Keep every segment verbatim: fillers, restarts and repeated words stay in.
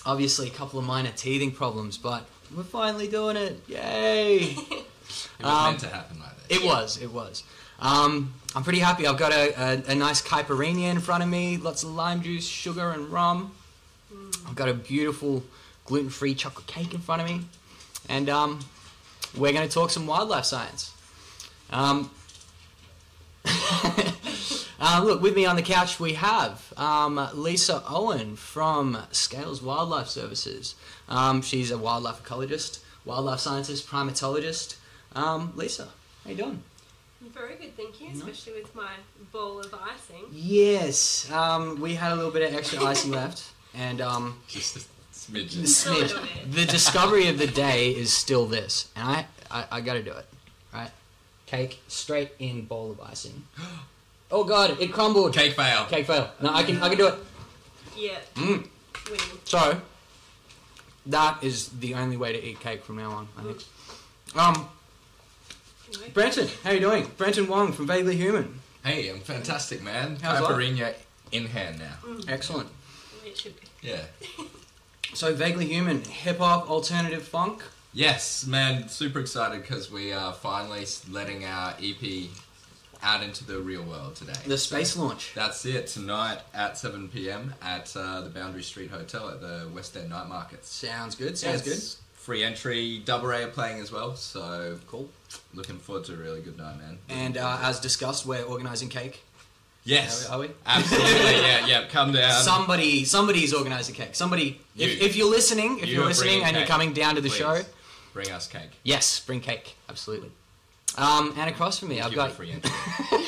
obviously a couple of minor teething problems, but we're finally doing it. Yay! It was Um, meant to happen like this. It was, it was. Um, I'm pretty happy. I've got a, a, a nice caipirinha in front of me, lots of lime juice, sugar, and rum. I've got a beautiful gluten-free chocolate cake in front of me, and um, we're going to talk some wildlife science. Um, uh, look, with me on the couch we have um, Lisa Owen from Scales Wildlife Services. Um, she's a wildlife ecologist, wildlife scientist, primatologist. Um, Lisa, how you doing? Very good, thank you, especially with my bowl of icing. Yes, um, we had a little bit of extra icing left, and um, Just a smidgen. the, Just a little smidge- bit. the discovery of the day is still this, and I, I, I got to do it, right? Cake straight in bowl of icing. Oh God, it crumbled. Cake fail. Cake fail. No, I can, I can do it. Yeah, Mm. winning. So that is the only way to eat cake from now on, I think. Um, Anyway. Brenton, how you doing? Brenton Wong from Vaguely Human. Hey, I'm fantastic, man. How's life? Caipirinha in hand now. Excellent. It should be. Yeah. So Vaguely Human, hip hop, alternative funk. Yes, man. Super excited because we are finally letting our E P out into the real world today. The space launch. That's it. Tonight at seven p.m. at uh, the Boundary Street Hotel at the West End Night Markets. Sounds good. Sounds It's free entry. Double Ray are playing as well, so good. Cool. looking forward to a really good night, man. And uh, as discussed, we're organising cake. Yes, Are we? absolutely. Yeah, yeah. Come down. Somebody, somebody's organising cake. Somebody, if, You. if you're listening, if You you are are listening bringing and you're cake, coming down to the please. show, Bring us cake. yes, bring cake. Absolutely. Um, and across from me, I've Give got it free entry.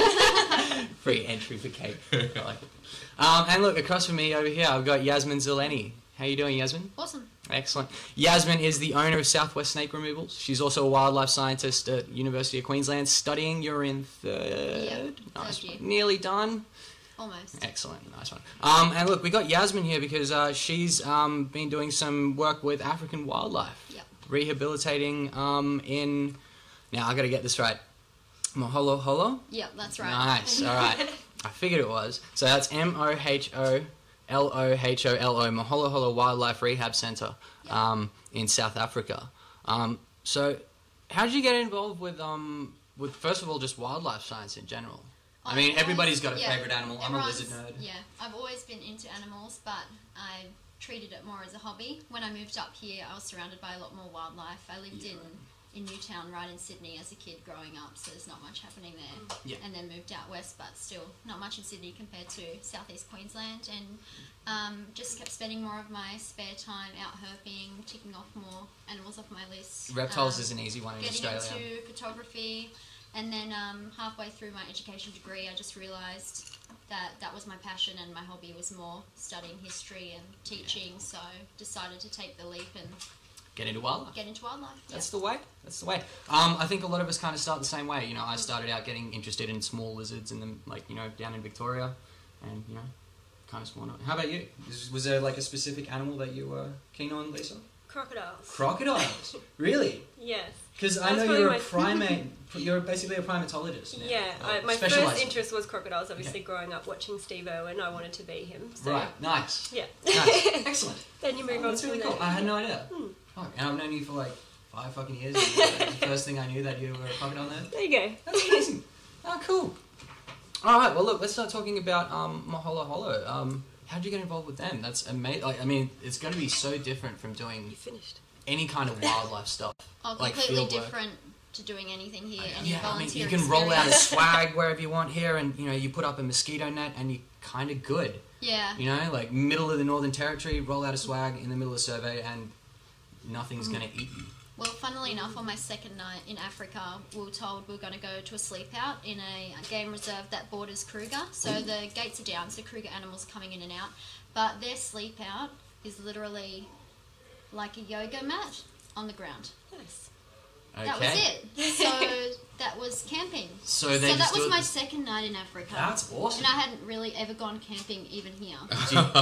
free entry for cake. I like it. Um, and look, across from me over here, I've got Yasmin Zeleni. How you doing, Yasmin? Awesome. Excellent. Yasmin is the owner of Southwest Snake Removals. She's also a wildlife scientist at University of Queensland, studying. You're in third. Yep, Nice. third year. Nearly done. Almost. Excellent, nice one. Um, and look, we got Yasmin here because uh, she's um, been doing some work with African wildlife, Yep. rehabilitating um, in. Now I got to get this right. Moholo Holo. Yep, that's right. Nice. All right. I figured it was. So that's M O H O L O H O L O Moholo Holo Wildlife Rehab Centre Yep. um, in South Africa. Um, so, how did you get involved with um, with first of all just wildlife science in general? I mean, I've everybody's always- got a yeah, favourite animal. I'm a everyone's- lizard nerd. Yeah, I've always been into animals, but I treated it more as a hobby. When I moved up here, I was surrounded by a lot more wildlife. I lived Yeah. in, in Newtown, right in Sydney, as a kid growing up, so there's not much happening there. Yeah. And then moved out west, but still not much in Sydney compared to southeast Queensland. And um, just kept spending more of my spare time out herping, ticking off more animals off my list. Reptiles Um, is an easy one in getting Australia. into photography, and then um, halfway through my education degree I just realised that that was my passion and my hobby was more studying history and teaching, so decided to take the leap and Get into wildlife. get into wildlife. That's the way. That's the way. Um, I think a lot of us kind of start the same way. You know, I started out getting interested in small lizards and then, like, you know, down in Victoria, and you know, kind of small. How about you? Was, was there like a specific animal that you were keen on, Lisa? Crocodiles. Crocodiles. Really? Yes. Because I That's know probably you're a my- primate. You're basically a primatologist. Now. Yeah, Or I, my specialising. first interest was crocodiles. Obviously, Okay. growing up watching Steve Irwin, I wanted to be him. So, Right. Nice. Yeah. Nice. Excellent. Then you move Oh, on that's from really there. cool. I had no idea. Hmm. Fuck, and I've known you for like five fucking years. And, uh, the first thing I knew that you were a crocodile nerd. There you go. That's amazing. Oh, cool. All right. Well, look. Let's start talking about um, Maholo Holo. Um, how'd you get involved with them? That's amazing. Like, I mean, it's going to be so different from doing You finished. any kind of wildlife stuff. Oh, like completely field work. different to doing anything here. Any Yeah, I mean, volunteer you can roll out a experience. swag wherever you want here, and you know, you put up a mosquito net, and you're kind of good. Yeah. You know, like middle of the Northern Territory, roll out a swag in the middle of survey, and nothing's Mm. going to eat you. Well, funnily enough, on my second night in Africa, we were told we were going to go to a sleep out in a game reserve that borders Kruger. So the gates are down, so Kruger animals coming in and out. But their sleep out is literally like a yoga mat on the ground. Nice. Okay. That was it. So that was camping. So So they that just was do it- my second night in Africa. That's awesome. And I hadn't really ever gone camping even here. Did you-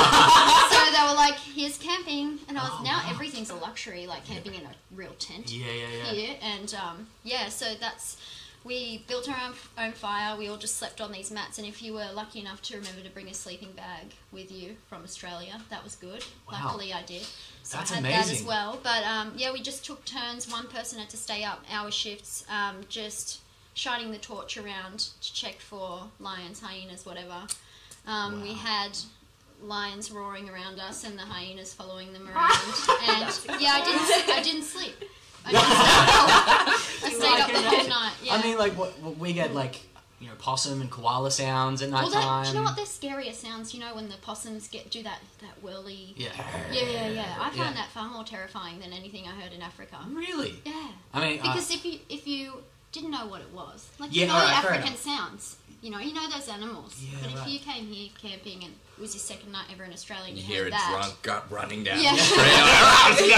So they were like, here's camping. And I was, Oh, now wow. everything's a luxury, like camping in a real tent yeah, yeah, yeah. here. And um, yeah, so that's we built our own, own fire. We all just slept on these mats, and if you were lucky enough to remember to bring a sleeping bag with you from Australia, that was good. Wow. Luckily, I did. So That's I had amazing. that as well. But um, yeah, we just took turns. One person had to stay up hour shifts, um, just shining the torch around to check for lions, hyenas, whatever. Um, We Wow. had lions roaring around us and the hyenas following them around. And yeah, I didn't. I didn't sleep. I didn't sleep. I stayed like up the it? whole night. Yeah. I mean, like, what, what we get, like, you know, possum and koala sounds at night well, that, time. do you know what? They're scarier sounds. You know when the possums get do that that whirly. Yeah. Yeah, yeah, yeah. I found Yeah. that far more terrifying than anything I heard in Africa. Really? Yeah. I mean, uh, Because if you if you didn't know what it was, like Yeah, you know alright, fair African enough. sounds, you know, you know those animals. Yeah, but if right. you came here camping and it was your second night ever in Australia, and You you, hear heard a that. drunk gut running down Yeah. the street.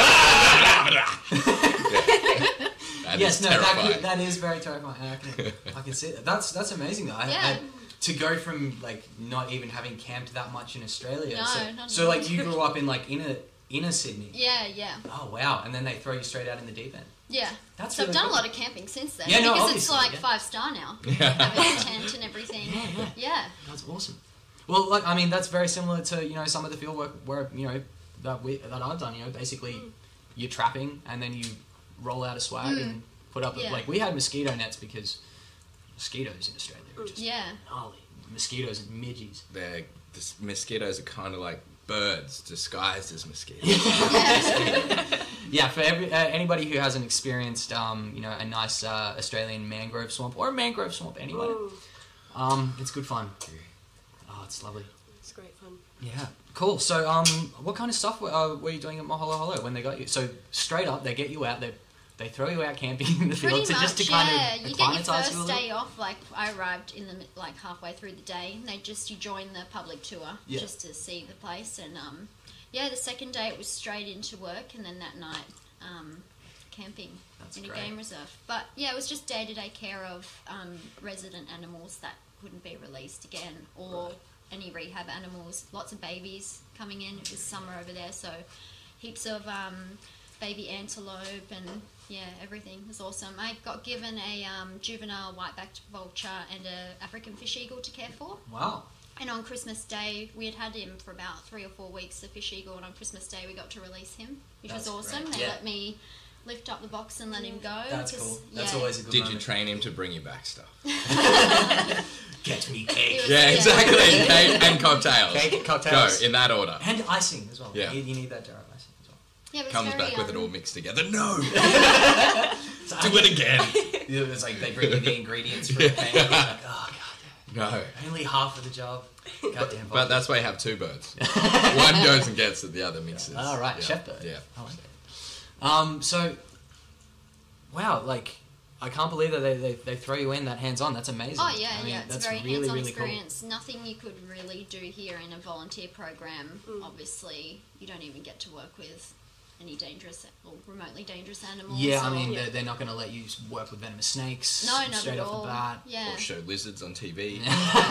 That yes, is no, that, terrifying. could, that is very terrifying. I can, I can see that. That's that's amazing though. I, Yeah. I, to go from like not even having camped that much in Australia. No, so, not so at like all. you grew up in like inner inner Sydney. Yeah, yeah, Oh wow! And then they throw you straight out in the deep end. yeah. That's So really I've done cool. a lot of camping since then. Yeah, no, because it's obviously, like yeah. five star now. Yeah. Having a tent and everything. Yeah, yeah. Yeah. That's awesome. Well, like I mean, that's very similar to you know some of the field work where you know that we that I've done. You know, basically you're trapping and then you roll out a swag Mm. and put up. Yeah. Like we had mosquito nets because mosquitoes in Australia are just Yeah. gnarly. Mosquitoes and midges. They're, the s- mosquitoes are kind of like birds disguised as mosquitoes. Yeah, for every, uh, anybody who hasn't experienced, um, you know, a nice uh, Australian mangrove swamp or a mangrove swamp anyway, Ooh, um, it's good fun. Oh, it's lovely. it's great fun. Yeah, cool. So, um, what kind of stuff were, uh, were you doing at Mahalo Hollow when they got you? So, straight up, they get you out. They they throw you out camping in the Pretty field to much, just to yeah. kind of You get your acclimatise first you a little. day off. Like I arrived in the mi- like halfway through the day. And they just you join the public tour Yeah. just to see the place. And um, yeah, the second day it was straight into work, and then that night um, camping That's in great. a game reserve. But yeah, it was just day to day care of um, resident animals that couldn't be released again, or Right. any rehab animals. Lots of babies coming in. It was summer over there, so heaps of um, baby antelope and yeah, everything was awesome. I got given a um, juvenile white-backed vulture and a African fish eagle to care for. Wow. And on Christmas Day, we had had him for about three or four weeks, the fish eagle, and on Christmas Day we got to release him, which That's was awesome. great. They Yeah. let me lift up the box and let him go. That's 'cause, cool. That's yeah, always a good Did you moment. train him to bring you back stuff? Get me It cake. was- Yeah, Yeah. exactly. Cake and cocktails. Cake, cocktails. Go in that order. And icing as well. Yeah. You, you need that jar of icing as well. Yeah, it was Comes very, back with it um, all mixed together. No, So do it again. It's like they bring you the ingredients for the pancake. It's like, oh god, No. only half of the job. Goddamn. But that's why you have two birds. One goes and gets it, the other mixes. All right, Yeah. chef bird. Yeah. I like it. Um. So, wow, like I can't believe that they, they, they throw you in that hands on. That's amazing. Oh yeah, I mean, yeah, it's that's a very really hands-on really cool. experience. Nothing you could really do here in a volunteer program. Mm. Obviously, you don't even get to work with any dangerous or remotely dangerous animals. Yeah, I or- mean Yeah. they're, they're not going to let you work with venomous snakes. no, not straight at off all. the bat. Yeah, Or show lizards on T V.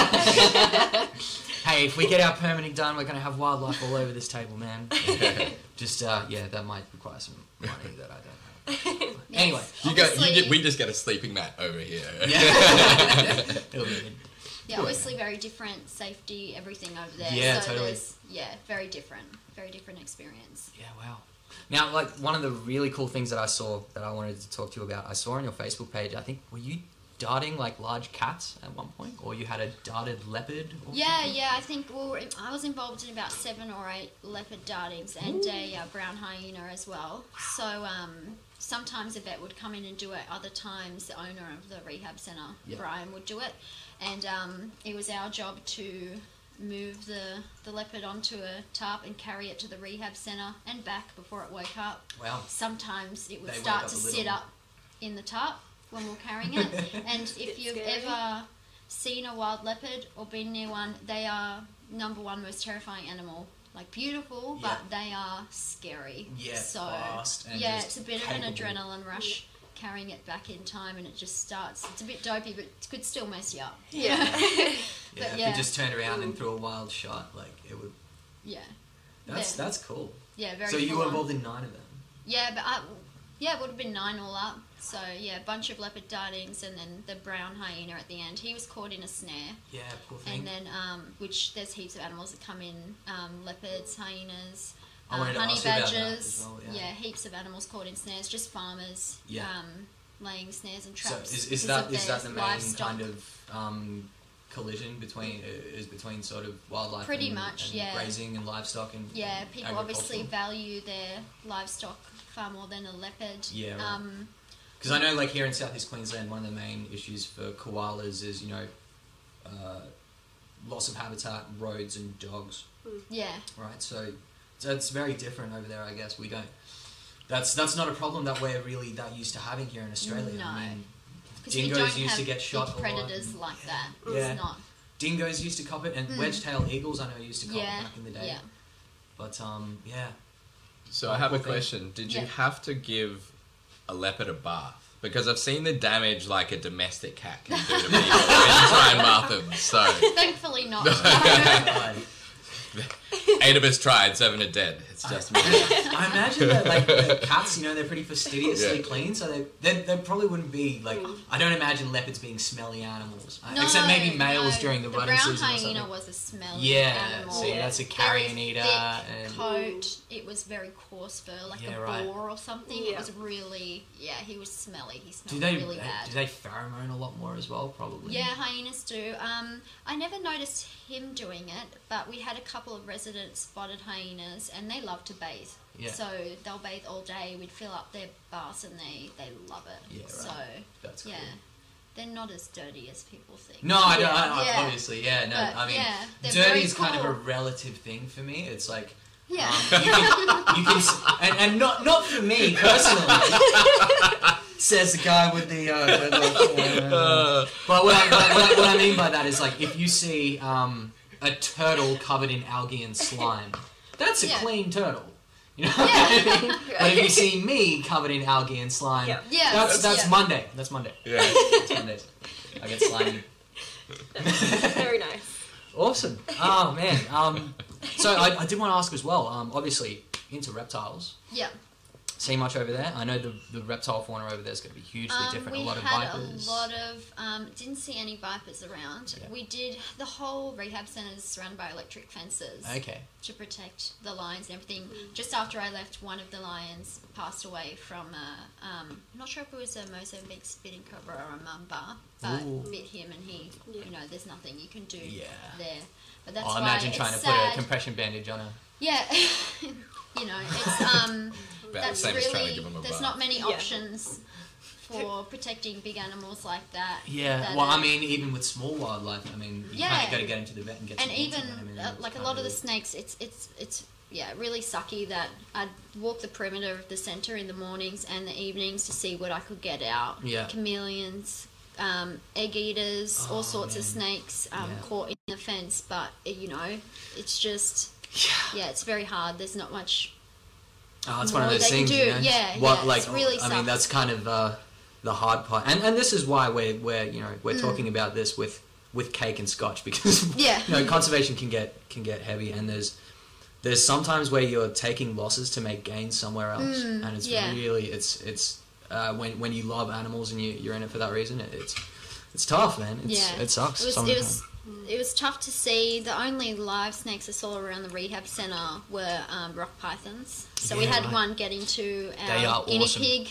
Hey, if we get our permitting done, we're going to have wildlife all over this table, man. Just uh, yeah, that might require some money that I don't have. Yes. Anyway, You go, you Obviously- get, we just get a sleeping mat over here. yeah. It'll be good. yeah, obviously very different safety, everything over there. Yeah, so totally. there's yeah, very different, very different experience. Yeah, wow. Now, like, one of the really cool things that I saw that I wanted to talk to you about, I saw on your Facebook page, I think, were you darting, like, large cats at one point? Or you had a darted leopard? Or Yeah, something? yeah, I think well, I was involved in about seven or eight leopard dartings and a uh, brown hyena as well. So um, sometimes a vet would come in and do it. Other times the owner of the rehab centre, Yeah. Brian, would do it. And um, it was our job to move the, the leopard onto a tarp and carry it to the rehab centre and back before it woke up. Wow. Sometimes it would They wake start up to a sit little. up in the tarp when we're carrying it. And if Bit you've scary. ever seen a wild leopard or been near one, they are number one most terrifying animal. Like beautiful, but they are scary. Yeah, so fast and yeah, just it's a bit capable. of an adrenaline rush carrying it back in time, and it just starts. It's a bit dopey, but it could still mess you up. Yeah. Yeah, But if yeah. you just turned around and threw a wild shot, like, it would... Yeah, That's, Yeah. that's cool. yeah, very. So you full were on. involved in nine of them? Yeah, but I, yeah, it would have been nine all up. So yeah, a bunch of leopard dartings, and then the brown hyena at the end. He was caught in a snare. Yeah, poor thing. And then, um, which there's heaps of animals that come in, um, leopards, hyenas, I uh, wanted to honey ask you about that badgers. as well, yeah. heaps of animals caught in snares. Just farmers, Yeah. um, laying snares and So traps. is, is because that of is their that the main livestock. kind of um, collision between uh, is between sort of wildlife Pretty and, much, and yeah. grazing and livestock and Yeah, and people obviously agricultural? value their livestock far more than a leopard. Yeah, right. Um, Because I know, like here in Southeast Queensland, one of the main issues for koalas is, you know, uh, loss of habitat, roads, and dogs. yeah. Right, so, so it's very different over there. I guess we don't. That's that's not a problem that we're really that used to having here in Australia. No. I mean, Because we dingoes don't used have to get shot big a lot. predators like that. Yeah. It's not. dingoes used to cop it, and Mm. wedge-tailed eagles I know used to cop Yeah. it back in the day. Yeah. But um, yeah. So I have a Poor thing. question. Did you Yeah. have to give a leopard a bath? Because I've seen the damage like a domestic cat can do to people when you try and bath them. So Thankfully not. Right. eight of us tried, seven are dead. It's just me. I imagine that like the cats, you know, they're pretty fastidiously Yeah. clean, so they, they they probably wouldn't be like. I don't imagine leopards being smelly animals, Uh, No, except maybe males no. during the, the running brown season or hyena something. was a smelly Yeah, animal. see, that's a Very carrion eater. thick And, coat. It was very coarse fur, like Yeah, a right. boar or something. It Yeah. was really, yeah, he was smelly. He do smelled they really uh, bad. do they pheromone a lot more as well? Probably. Yeah, hyenas do. Um, I never noticed him doing it, but we had a couple of resident spotted hyenas, and they love to bathe. Yeah. So they'll bathe all day. We'd fill up their baths, and they, they love it. Yeah, right. So That's cool. yeah, they're not as dirty as people think. No, I don't. I, I, Yeah. Obviously, yeah. No, But, I mean, yeah, they're dirty very is kind of a cool. relative thing for me. It's like. Yeah. Um, you can, you can, s- and, and not not for me personally. Says the guy with the. Uh, the- uh, but what I, what, I, what I mean by that is like if you see um, a turtle covered in algae and slime, that's a Yeah. clean turtle. You know Yeah. what I mean? But if you see me covered in algae and slime, Yeah. Yeah, that's that's yeah. Monday. That's Monday. Yeah. That's Monday. I get slimy. Very nice. Awesome. Oh man. Um, so I, I did want to ask as well. Um, obviously into reptiles. Yeah. See much over there? I know the the reptile fauna over there is going to be hugely Um, different. we A lot of had vipers. a lot of. Um, didn't see any vipers around. Yeah. We did. The whole rehab centre is surrounded by electric fences Okay. to protect the lions and everything. Just after I left, one of the lions passed away from a. Um, I'm not sure if it was a Mozambique spitting cobra or a mamba, but Ooh. bit him, and he. Yeah. You know, there's nothing you can do Yeah. there. But that's Oh, why imagine it's trying to sad. put a compression bandage on a. Yeah. You know, it's um. About the That's same as trying to really give them a there's bath. not many Yeah. options for protecting big animals like that. Yeah. that Well, I are- mean, even with small wildlife, I mean, you Yeah. kind of got to get into the vet and get. and some even antivenom, uh, and like a can't lot of the really- snakes, it's it's it's yeah really sucky that I'd walk the perimeter of the center in the mornings and the evenings to see what I could get out. Yeah. Chameleons. Um, egg eaters, Oh, all sorts of man. snakes um, Yeah. caught in the fence, but uh, you know, it's just Yeah. yeah, it's very hard. There's not much. Oh, it's one of more those they can things, do. you know. Yeah, What, yeah, like, it's really I mean, sucks. that's kind of uh, the hard part, and and this is why we're we're you know we're Mm. talking about this with with cake and scotch because Yeah. you know conservation can get can get heavy, and there's there's sometimes where you're taking losses to make gains somewhere else, Mm, and it's yeah. really it's it's uh, when when you love animals and you you're in it for that reason, it, it's it's tough, man. It's, Yeah. it sucks. It was, some it of the was time. it was tough to see. The only live snakes I saw around the rehab centre were um, rock pythons. So we Yeah, had right. one get into They our are guinea awesome. pig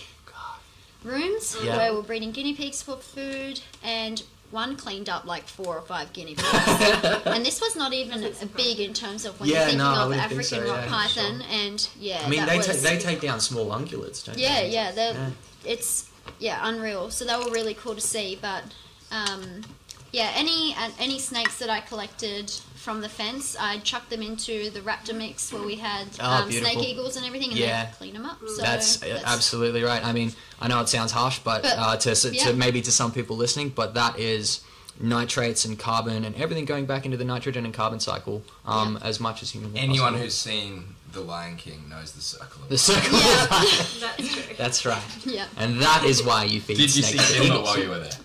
rooms Yeah. where we're breeding guinea pigs for food, and one cleaned up like four or five guinea pigs. And this was not even a big in terms of when Yeah, you're thinking no, I of wouldn't think African so, rock yeah, python, and yeah, I mean, that they was, take they take down small ungulates, don't yeah, they? yeah, they're, Yeah. it's yeah unreal. So they were really cool to see, but um, yeah, any uh, any snakes that I collected from the fence, I'd chuck them into the raptor mix where we had Oh, um, beautiful. snake eagles and everything, and Yeah. then clean them up. So That's, uh, absolutely right. I mean, I know it sounds harsh, but, But, uh, to, to yeah. maybe to some people listening, but that is nitrates and carbon and everything going back into the nitrogen and carbon cycle um, as much as humanly Anyone possible. who's seen The Lion King knows the circle of The life. circle Yeah. of life. That's true. That's right. Yeah. And that is why you feed Did you see snakes to Simba pigs. while you were there?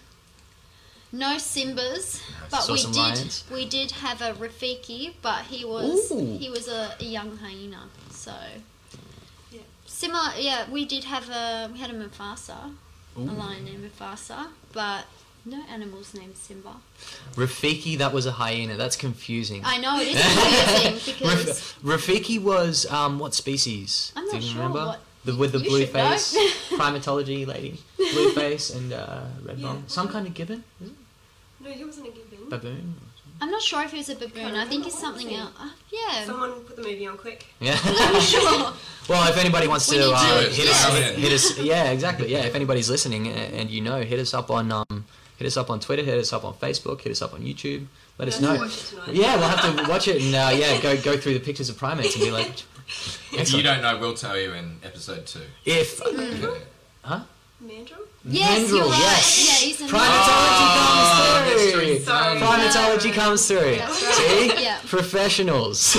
No Simbas, but Saw we some did lions? we did have a Rafiki, but he was Ooh. he was a, a young hyena. So Yeah. similar, yeah. We did have a we had a Mufasa. a lion named Mufasa, but no animals named Simba. Rafiki, that was a hyena. That's confusing. I know, it is confusing because... Raf- Rafiki was, um, what species? I'm Do not you sure remember? what... The, with the You blue should know. face, primatology lady. Blue face and uh, red Yeah. bone. Some kind of gibbon? Is it? No, he wasn't a gibbon. Baboon? I'm not sure if it was a baboon. I think it's What was something he? else. Uh, yeah. Someone put the movie on quick. Yeah. I'm sure. Well, if anybody wants We to need uh, to- hit, yeah. us, hit, hit us, yeah, exactly, yeah. If anybody's listening and, and you know, hit us up on, um, hit us up on Twitter, hit us up on Facebook, hit us up on YouTube. Let us We'll know. have to watch it tonight. Yeah, we'll have to watch it and uh, yeah, go go through the pictures of primates and be like, If you excellent. don't know, we'll tell you in episode two. If Mandrill? huh? Mandrill? Yes, Mandrill, you're right. yes. Yeah, he's in Primatology Oh, comes mystery through. Sorry. Primatology comes through. That's right. See? Yeah. Professionals.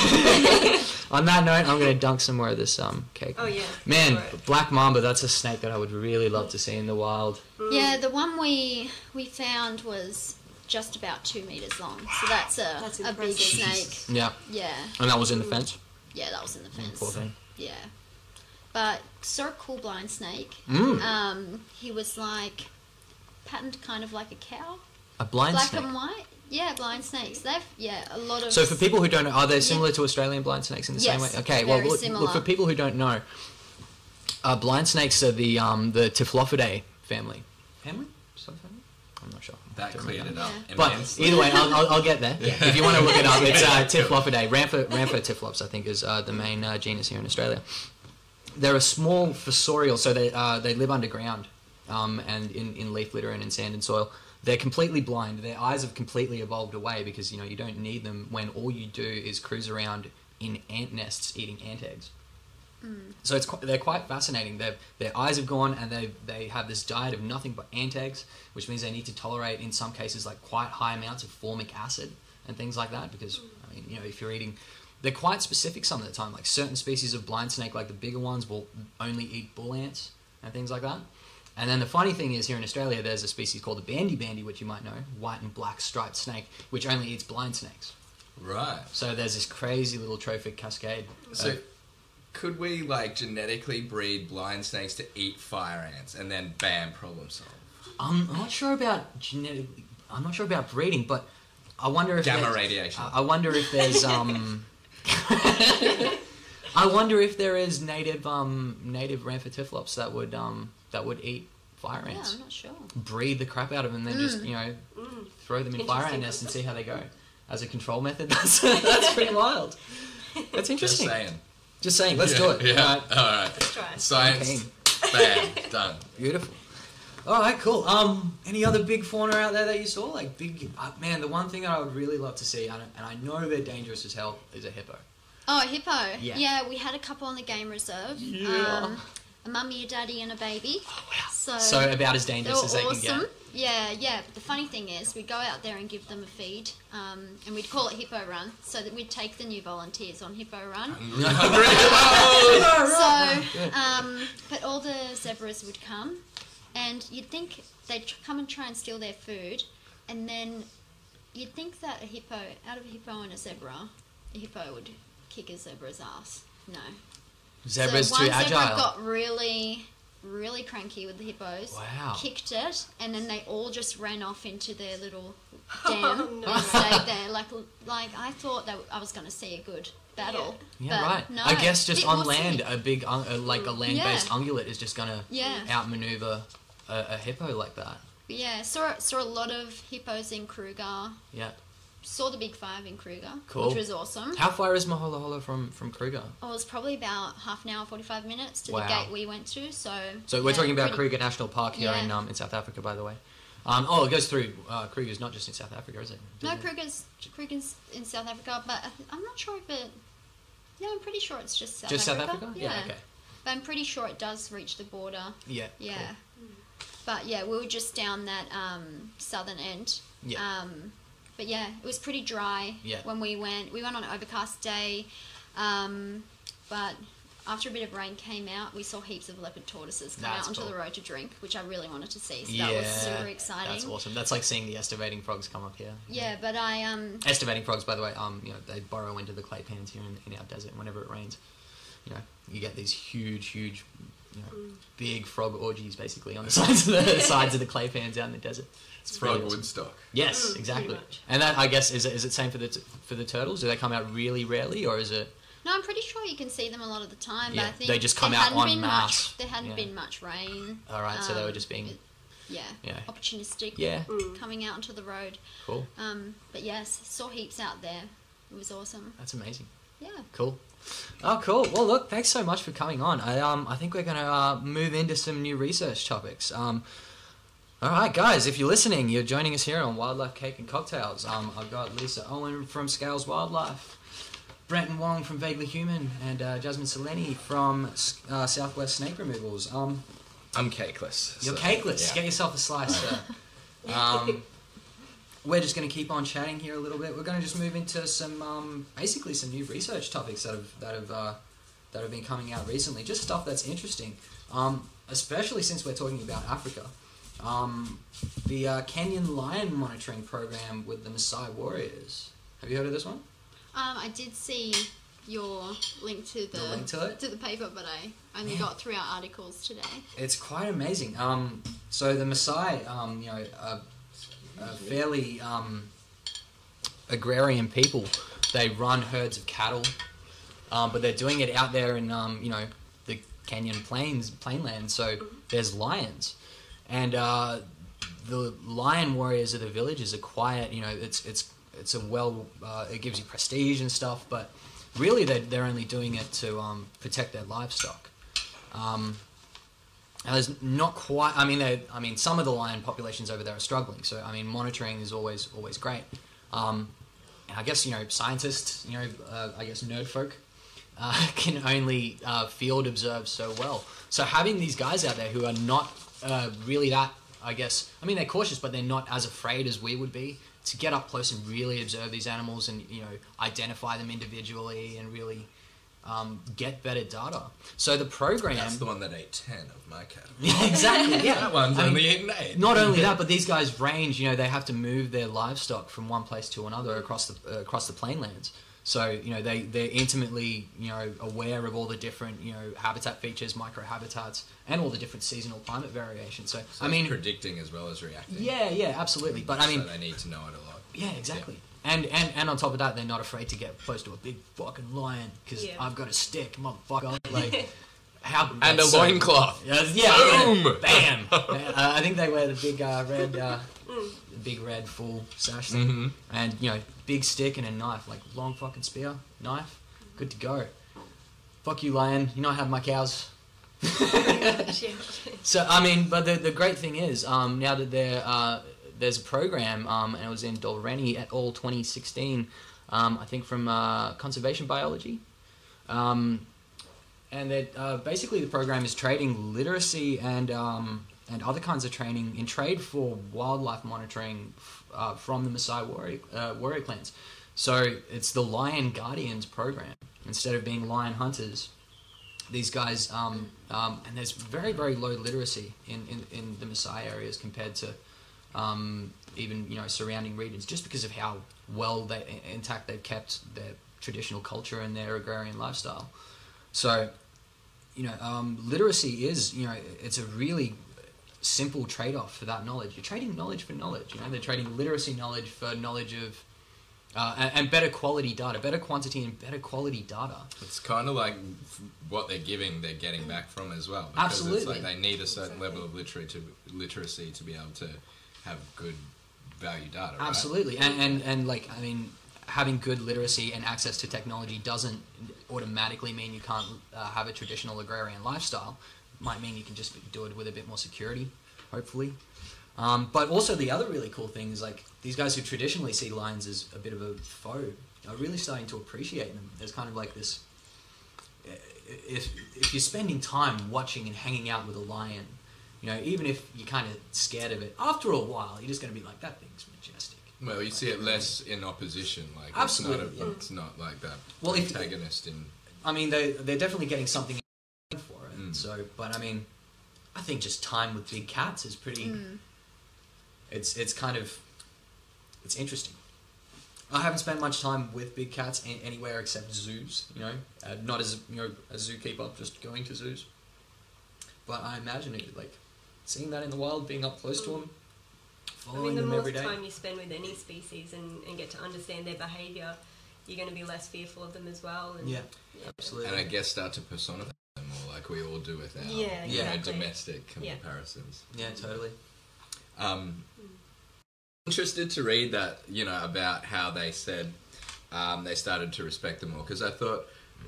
On that note, I'm gonna dunk some more of this um cake. Oh, yeah. Man, Right. black mamba, that's a snake that I would really love to see in the wild. Yeah, the one we we found was just about two meters long. So that's a, That's a big impressive. snake. Yeah. Yeah. And that was in the fence. Yeah, that was in the fence. Poor thing. Yeah. But saw a cool blind snake. Mm. Um, he was like patterned kind of like a cow. A blind Black snake. and white. Yeah, blind snakes. They've yeah, a lot of So for people who don't know, are they Yeah. similar to Australian blind snakes in the Yes, same way? Okay, well very look, similar. look for people who don't know, uh, blind snakes are the um the Typhlophidae family. Family? Subfamily? I'm not sure. That Don't cleared remember. it up Yeah. But immensely. either way, I'll, I'll, I'll get there. If you want to look it up, it's uh, Yeah, cool. Typhlophidae. Rampha, Rampha typhlops, I think, is uh, the main uh, genus here in Australia. They're a small fossorial, so they uh, they live underground, um, and in, in leaf litter and in sand and soil. They're completely blind. Their eyes have completely evolved away because you know you don't need them when all you do is cruise around in ant nests eating ant eggs. So it's qu- they're quite fascinating. Their their eyes have gone, and they they have this diet of nothing but ant eggs, which means they need to tolerate in some cases like quite high amounts of formic acid and things like that. Because I mean, you know, if you're eating, they're quite specific some of the time. Like certain species of blind snake, like the bigger ones, will only eat bull ants and things like that. And then the funny thing is, here in Australia, there's a species called the bandy bandy, which you might know, white and black striped snake, which only eats blind snakes. Right. So there's this crazy little trophic cascade. So, of- could we like genetically breed blind snakes to eat fire ants and then bam, problem solved? I'm not sure about genetically. I'm not sure about breeding, but I wonder if Gamma there's- radiation. I I wonder if there's um. I wonder if there is native um native Ramphotyphlops that would um that would eat fire Yeah, ants, I'm not sure. breed the crap out of them, and then just you know Mm. throw them in fire ant Interesting nests and concept. see how they go as a control method. That's that's pretty wild. That's Just interesting. saying. Just saying. Let's yeah, do it. Yeah. All right. All right. Let's try it. Science. Bam. Done. Beautiful. All right, cool. Um, any other big fauna out there that you saw? Like big, uh, man. The one thing that I would really love to see, and I, and I know they're dangerous as hell, is a hippo. Oh, a hippo. Yeah. we had a couple on the game reserve. Yeah. Um, a mummy, a daddy, and a baby. So, So about as they dangerous were as they awesome. can get. Yeah, yeah. But the funny thing is, we'd go out there and give them a feed, um, and we'd call it Hippo Run, so that we'd take the new volunteers on Hippo Run. Hungry. So, um, but all the zebras would come, and you'd think they'd tr- come and try and steal their food, and then you'd think that a hippo, out of a hippo and a zebra, a hippo would kick a zebra's ass. No. Zebras so too one zebra agile. got really, really cranky with the hippos. Wow. Kicked it, and then they all just ran off into their little Oh, dam no. and stayed there. Like, like I thought that I was going to see a good battle. Yeah, but right. No, I guess just bit on more land, scenic. a big, un- uh, like a land-based Yeah. ungulate is just gonna Yeah. outmaneuver a, a hippo like that. But yeah, saw saw a lot of hippos in Kruger. Yeah. Saw the big five in Kruger, Cool. which was awesome. How far is Mahola Hola from from Kruger? Oh, it was probably about half an hour, forty-five minutes to Wow. the gate we went to. So So we're yeah, talking about pretty- Kruger National Park here in Yeah. um in South Africa, by the way. Um, oh, it goes through uh, Kruger's not just in South Africa, is it? No, Doesn't it? Kruger's Kruger's in South Africa, but I- I'm not sure if it. No, I'm pretty sure it's just South Just Africa. South Africa? Yeah. Okay. But I'm pretty sure it does reach the border. Yeah. Yeah. cool. But yeah, we were just down that um, southern end. Yeah. Um, but yeah, it was pretty dry Yeah. when we went. We went on an overcast day, um, but after a bit of rain came out, we saw heaps of leopard tortoises come That's out onto cool. the road to drink, which I really wanted to see. So yeah. that was super exciting. That's awesome. That's like seeing the estivating frogs come up here. Yeah, but I um Estivating frogs, by the way, um, you know, they burrow into the clay pans here in, in our desert. And whenever it rains, you know, you get these huge, huge you know, big frog orgies basically on the sides of the sides of the clay pans out in the desert. It's frog really awesome. Woodstock. Yes, Mm, exactly. pretty much. And that, I guess, is it, is it same for the t- for the turtles? Do they come out really rarely, or is it? No, I'm pretty sure you can see them a lot of the time. Yeah, but I think they just come there out hadn't en been masse. Much, there hadn't Yeah. been much rain. All right, so they were Um, just being it- yeah, yeah. opportunistic. Yeah, Mm. Coming out onto the road. cool. Um, but yes, saw heaps out there. It was awesome. That's amazing. Yeah. Cool. Oh, cool. Well, look, thanks so much for coming on. I um, I think we're gonna uh, move into some new research topics. Um, all right, guys, if you're listening, you're joining us here on Wildlife Cake and Cocktails. Um, I've got Lisa Owen from Scales Wildlife, Brenton Wong from Vaguely Human, and uh, Jasmine Seleni from uh, Southwest Snake Removals. Um, I'm cakeless. you're so, cakeless. yeah. Get yourself a slice, sir. Um, we're just going to keep on chatting here a little bit. We're going to just move into some, um, basically some new research topics that have that have uh, that have been coming out recently. Just stuff that's interesting, um, especially since we're talking about Africa. Um, the uh, Kenyan lion monitoring program with the Maasai warriors. Have you heard of this one? Um, I did see your link to the, The link to it? to the paper, but I only Man. got through our articles today. It's quite amazing. Um, so the Maasai, um, you know, are, are fairly um, agrarian people. They run herds of cattle, um, but they're doing it out there in, um, you know, the Kenyan plains, plainland. So there's lions, and uh, the lion warriors of the villages are quiet. You know, it's it's it's a well, uh, it gives you prestige and stuff, but really they're they're only doing it to um, protect their livestock. Um, and there's not quite. I mean, they. I mean, some of the lion populations over there are struggling. So, I mean, monitoring is always always great. Um, and I guess you know, scientists, you know, uh, I guess nerd folk, uh, can only uh, field observe so well. So, having these guys out there who are not uh, really that, I guess, I mean, they're cautious, but they're not as afraid as we would be to get up close and really observe these animals and you know identify them individually and really. Um, get better data. So the program. That's the one that ate ten of my cattle. Yeah, exactly. Yeah, That one's I mean, only eaten eight. Not only that, but these guys range. You know, they have to move their livestock from one place to another across the uh, across the plainlands. So you know, they they're intimately you know aware of all the different you know habitat features, microhabitats, and all the different seasonal climate variations. So, So I mean, it's predicting as well as reacting. yeah, yeah, absolutely. But I mean, so they need to know it a lot. yeah, exactly. And, and and on top of that, they're not afraid to get close to a big fucking lion because Yeah. I've got a stick, motherfucker. Like, how And a that's so- loincloth. Yeah, yeah, Boom! bam. uh, I think they wear the big uh, red, uh, the big red full sash thing, Mm-hmm. and you know, big stick and a knife, like long fucking spear, knife, good to go. Fuck you, lion. You not have my cows. So I mean, but the the great thing is, um, now that there uh, there's a program, um, and it was in Dolreni et al. twenty sixteen, um, I think from uh, conservation biology, um, and that uh, basically the program is trading literacy and um, and other kinds of training in trade for wildlife monitoring uh, from the Maasai warrior uh, warrior clans. So it's the Lion Guardians program instead of being lion hunters. These guys, um, um, and there's very, very low literacy in, in, in the Maasai areas compared to um, even, you know, surrounding regions, just because of how well they intact they've kept their traditional culture and their agrarian lifestyle. So, you know, um, literacy is, you know, it's a really simple trade-off for that knowledge. You're trading knowledge for knowledge, you know, they're trading literacy knowledge for knowledge of Uh, and, and better quality data, better quantity and better quality data. It's kind of like what they're giving, they're getting back from as well. Because Absolutely. It's like they need a certain level of literacy to, literacy to be able to have good value data, right? Absolutely. And, and, and like, I mean, having good literacy and access to technology doesn't automatically mean you can't uh, have a traditional agrarian lifestyle. Might mean you can just do it with a bit more security, hopefully. Um, but also the other really cool thing is like these guys who traditionally see lions as a bit of a foe are really starting to appreciate them. There's kind of like this, if, if you're spending time watching and hanging out with a lion, you know, even if you're kind of scared of it, after a while, you're just going to be like, that thing's majestic. Well, you see it less in opposition. Like Absolutely, It's not, a, yeah. it's not like that Well, if- antagonist in... I mean, they, they're definitely getting something for it. Mm. So, but I mean, I think just time with big cats is pretty... Mm. It's it's kind of it's interesting. I haven't spent much time with big cats in, anywhere except zoos. You know, uh, not as you know a zookeeper, just going to zoos. but I imagine it like seeing that in the wild, being up close to them, I following mean, the them more every day. time you spend with any species and, and get to understand their behaviour, you're going to be less fearful of them as well. And, Yeah, absolutely. And I guess start to personify them more like we all do with our Yeah, you know, exactly. domestic Yeah. comparisons. Yeah, totally. Um, interested to read that, you know, about how they said um, they started to respect them more, because I thought,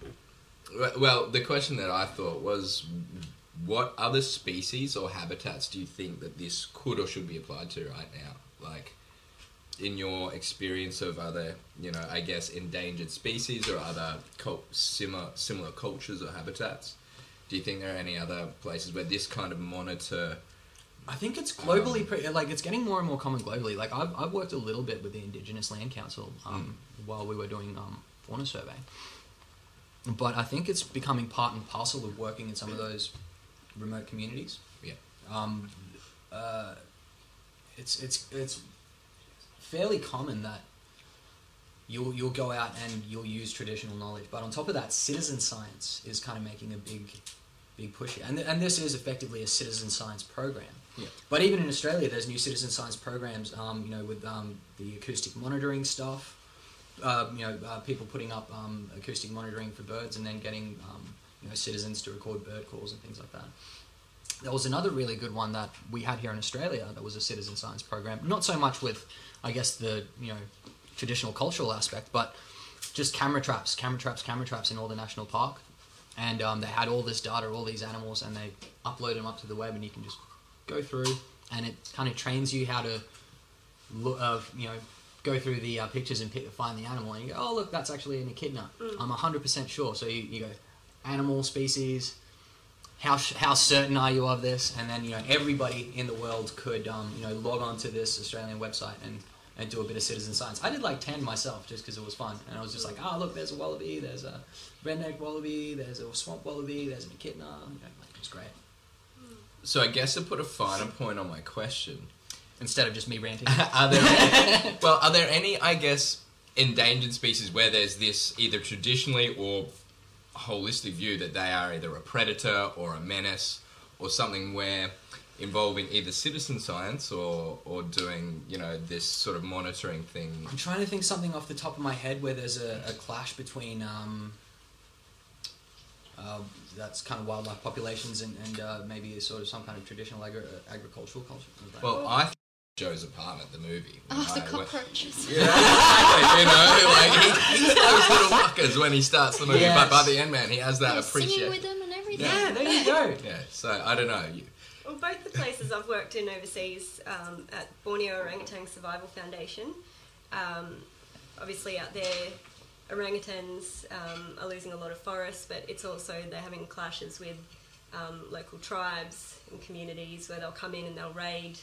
well, the question that I thought was, what other species or habitats do you think that this could or should be applied to right now? Like, in your experience of other, you know, I guess endangered species or other cult- similar similar cultures or habitats, do you think there are any other places where this kind of monitor? I think it's globally, pre- like it's getting more and more common globally. Like I've, I've worked a little bit with the Indigenous Land Council um, mm. while we were doing um, fauna survey. But I think it's becoming part and parcel of working in some of those remote communities. Yeah. Um, uh, it's it's it's fairly common that you'll you'll go out and you'll use traditional knowledge, but on top of that, citizen science is kind of making a big big push here. And th- and this is effectively a citizen science program. Yeah. But even in Australia, there's new citizen science programs. Um, you know, with um, the acoustic monitoring stuff. Uh, you know, uh, people putting up um, acoustic monitoring for birds, and then getting um, you know citizens to record bird calls and things like that. There was another really good one that we had here in Australia that was a citizen science program. Not so much with, I guess, the you know traditional cultural aspect, but just camera traps, camera traps, camera traps in all the national park. And um, they had all this data, all these animals, and they upload them up to the web, and you can just go through, and it kind of trains you how to look, uh, you know, go through the uh, pictures and pick, find the animal, and you go, oh look, that's actually an echidna. Mm. I'm one hundred percent sure. So you, you go, animal, species, how sh- how certain are you of this? And then you know everybody in the world could um, you know log on to this Australian website and, and do a bit of citizen science. I did like ten myself just because it was fun, and I was just like, oh look, there's a wallaby, there's a redneck wallaby, there's a swamp wallaby, there's an echidna. You know, like, it was great. So I guess to put a finer point on my question, Instead of just me ranting. are there any, well, are there any, I guess, endangered species where there's this either traditionally or holistic view that they are either a predator or a menace or something where involving either citizen science or, or doing, you know, this sort of monitoring thing? I'm trying to think something off the top of my head where there's a, a clash between um, uh, that's kind of wildlife populations and, and uh, maybe sort of some kind of traditional agri- agricultural culture. Well, I think Joe's Apartment, the movie. Oh, the I- cockroaches. Yeah, exactly. You know, like he, he's those little fuckers when he starts the movie, Yes. but by the end, man, he has that You're singing appreciation. with them and everything. Yeah, there you go. Yeah, so I don't know. You, Well, both the places I've worked in overseas, um, at Borneo Orangutan Survival Foundation, um, obviously out there, orangutans um, are losing a lot of forests, but it's also they're having clashes with um, local tribes and communities where they'll come in and they'll raid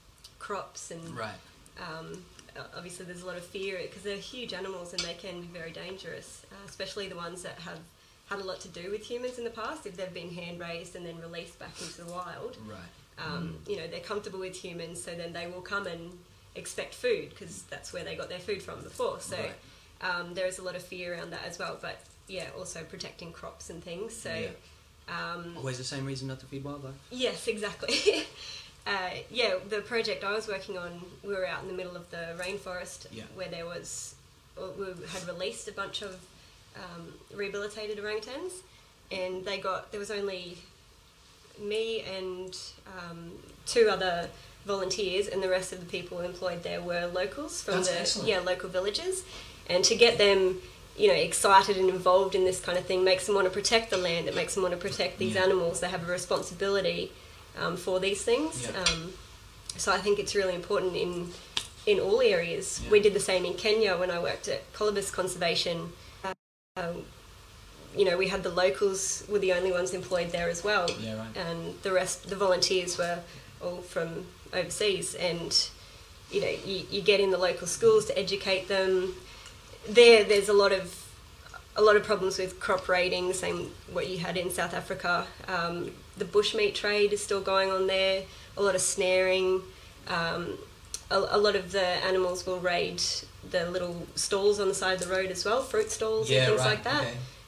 crops and Right. um, obviously there's a lot of fear because they're huge animals and they can be very dangerous, uh, especially the ones that have had a lot to do with humans in the past. If they've been hand raised and then released back into the wild, Right. um, you know, they're comfortable with humans, so then they will come and expect food because that's where they got their food from before. So Right. um, there is a lot of fear around that as well. But yeah, also protecting crops and things. So Yeah. um, Always the same reason not to feed wildlife. yes, exactly. uh, yeah, the project I was working on, we were out in the middle of the rainforest Yeah. where there was, we had released a bunch of um, rehabilitated orangutans, and they got, there was only me and um, two other volunteers, and the rest of the people employed there were locals from That's the excellent. yeah local villages, and to get them, you know, excited and involved in this kind of thing makes them want to protect the land. It makes them want to protect these Yeah. animals. They have a responsibility um, for these things. Yeah. Um, so I think it's really important in in all areas. Yeah. We did the same in Kenya when I worked at Colobus Conservation. Uh, um, you know, we had the locals were the only ones employed there as well, Yeah, right. and the rest, the volunteers were all from overseas. And you know, you, you get in the local schools to educate them. There, there's a lot of a lot of problems with crop raiding, same what you had in South Africa. Um, the bushmeat trade is still going on there. A lot of snaring. Um, a, a lot of the animals will raid the little stalls on the side of the road as well, fruit stalls Yeah, and things right, like that. okay.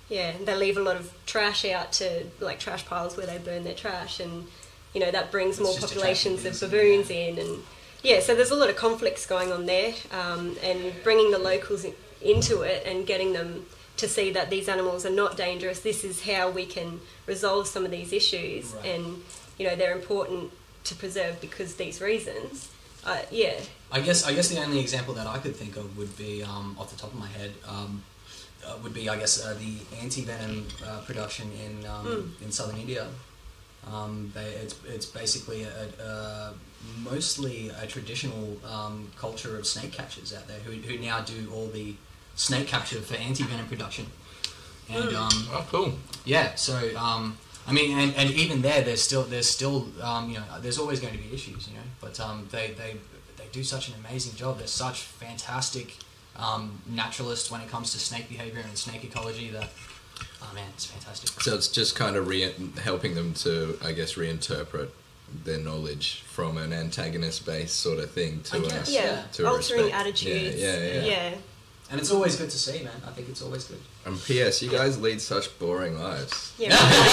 Yeah, they leave a lot of trash out to like trash piles where they burn their trash, and you know that brings It's more just populations of attracting baboons business, in, and yeah, so there's a lot of conflicts going on there, um, and bringing the locals in, into it and getting them to see that these animals are not dangerous. This is how we can resolve some of these issues, Right. and you know they're important to preserve because these reasons. Uh, yeah. I guess I guess the only example that I could think of would be um, off the top of my head um, uh, would be I guess uh, the anti-venom uh, production in um, Mm. in southern India. Um, they, it's it's basically a, a, mostly a traditional um, culture of snake catchers out there who who now do all the snake capture for anti-venom production. And um, Oh, cool. yeah, so um, I mean, and, and even there, there's still there's still um, you know there's always going to be issues, you know, but um, they they they do such an amazing job. They're such fantastic um, naturalists when it comes to snake behavior and snake ecology. That oh man, it's fantastic. So it's just kind of re- helping them to, I guess, reinterpret their knowledge from an antagonist-based sort of thing to I a guess. Yeah, Yeah. to a altering respect. attitudes. Yeah, yeah, yeah. yeah. And it's always good to see, man. I think it's always good. And P S, you guys lead such boring lives. Yeah.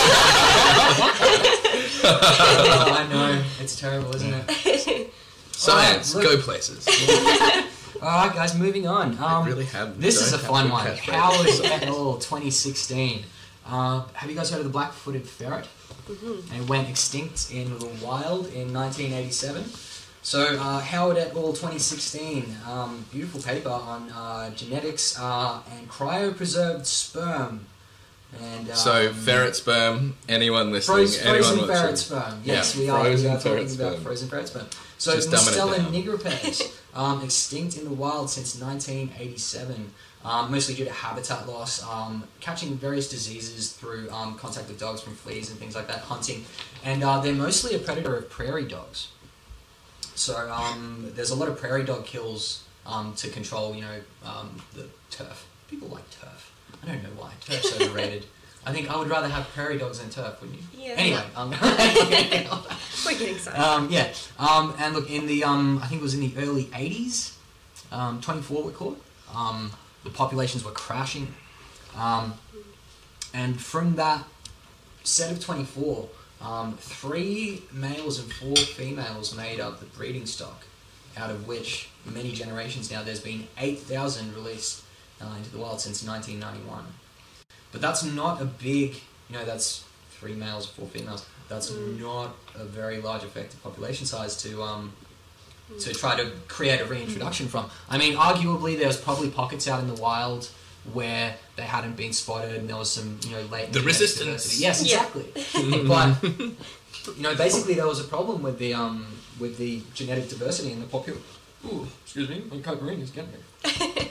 Oh, I know, it's terrible, isn't it? Science, Alright, look. go places. All right, guys, moving on. I Um, really have. This is a don't have fun good one. catchphrases. Howard et al. twenty sixteen. Uh, have you guys heard of the black-footed ferret? Mm-hmm. And it went extinct in the wild in nineteen eighty-seven. So uh, Howard et al. twenty sixteen, um, beautiful paper on uh, genetics uh, and cryopreserved sperm. And um, So ferret sperm. Anyone listening? Froze, anyone frozen watching? ferret sperm. Yes, Yeah, we are. We frozen are ferret talking about sperm. frozen ferret sperm. So Just dumbing it Mustela down. nigripes, um, extinct in the wild since nineteen eighty-seven, um, mostly due to habitat loss, um, catching various diseases through um, contact with dogs from fleas and things like that, hunting, and uh, they're mostly a predator of prairie dogs. So um, there's a lot of prairie dog kills um, to control, you know, um, the turf. People like turf. I don't know why. Turf's overrated. I think I would rather have prairie dogs than turf, wouldn't you? Yeah. Anyway, um, We're getting excited. um, yeah. Um, and look, in the um, I think it was in the early eighties, um, twenty-four were caught. Um, the populations were crashing, um, and from that set of twenty-four, um, three males and four females made up the breeding stock, out of which many generations now there's been eight thousand released uh, into the wild since nineteen ninety-one. But that's not a big, you know, that's three males, four females. That's Mm. not a very large effective population size to um, to try to create a reintroduction from. I mean, arguably, there's probably pockets out in the wild where they hadn't been spotted, and there was some, you know, latent The genetic resistance. diversity. Yes, Yeah. exactly. But you know, basically, there was a problem with the um, with the genetic diversity in the population. Ooh, excuse me, my copperine is getting me.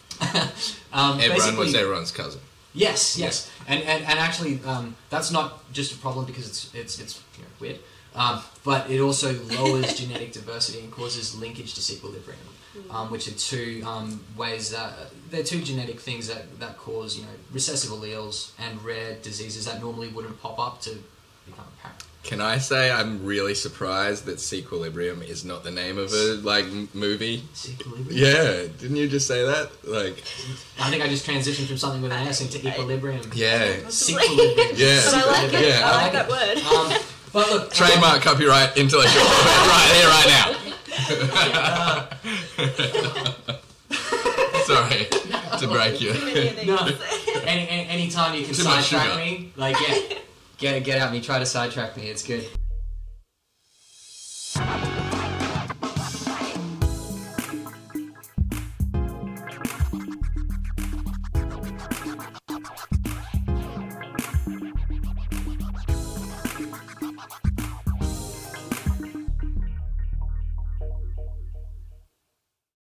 um, Everyone was basically- everyone's cousin. Yes, yes, and and, and actually, um, that's not just a problem because it's it's it's you know, weird, um, but it also lowers genetic diversity and causes linkage disequilibrium, um, which are two um, ways that they're two genetic things that, that cause you know recessive alleles and rare diseases that normally wouldn't pop up to become apparent. Can I say I'm really surprised that Sequilibrium is not the name of a like m- movie? Disequilibrium. Yeah, didn't you just say that? Like, I think I just transitioned from something with an S into equilibrium. yeah, Sequilibrium. Yeah. But I like it. Yeah. I like that word. Um, but look, trademark, copyright, intellectual property, right here, right now. Sorry to break you. Too many of these. No. Any, any anytime you can Too much sidetrack sugar. me, like yeah, get get at me. Try to sidetrack me. It's good.